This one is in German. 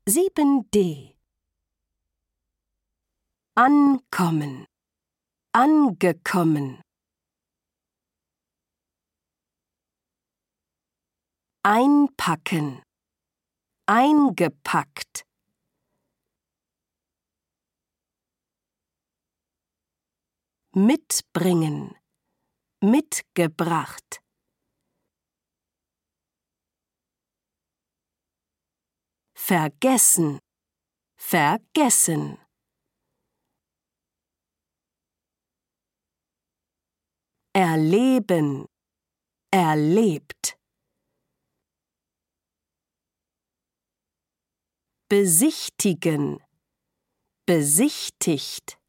7d. Ankommen, angekommen. Einpacken, eingepackt. Mitbringen, mitgebracht. Vergessen, vergessen. Erleben, erlebt. Besichtigen, besichtigt.